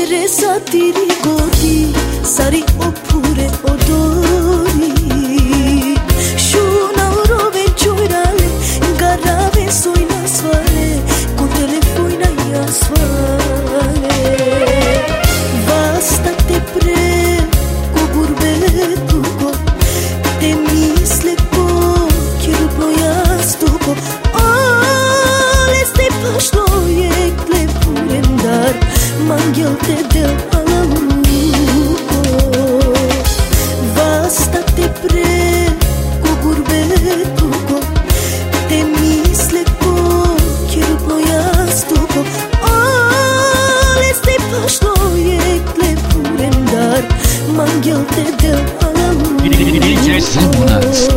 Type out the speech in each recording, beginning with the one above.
interesa ti ricordi, sari oppure odori. Shuna urove giurale, garave sui nasvale, con telefoina iasvale. Vasta te pre, cu gurbetu go, te misle ko, kjer plojastu go. Ale ste pašto je klepurem dar, manghel te del alamuco. Vasta te pre, cu gurbetu go, te misle ko, kjer plojastu go. Ale ste pašto je klepurem dar, manghel te del alamuco. DJ Samunas.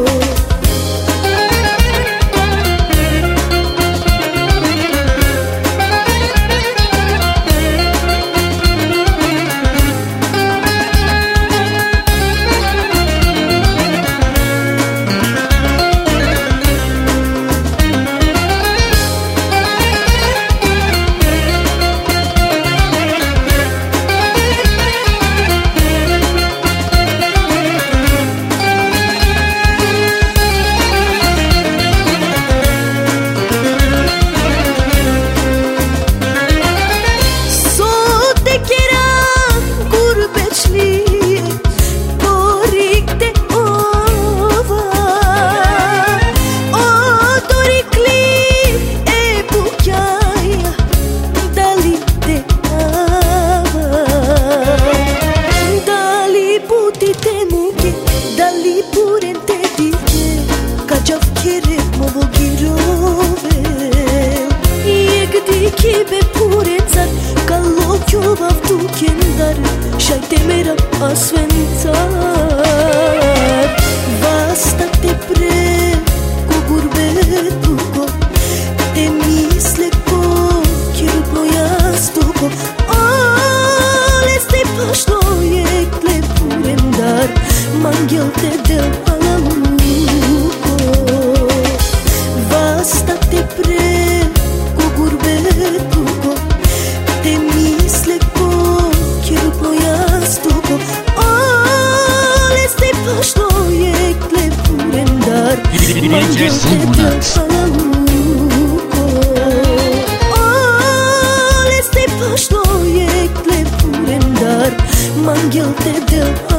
Kibe purențar, ca l'occhio va tu chiendar, și-ai temerea a svențar. Vasta te pre, cu gurbetu go, te misle ko, kjer plojastu go. Ale ste pašto je klepurem dar, manghel te del alamuco. Vasta te pre, cu gurbetu go, te misle ko, kjer plojastu go. Ale ste pašto je klepurem dar, manghel te del alamuco. Ale ste pašto je klepurem dar, manghel te del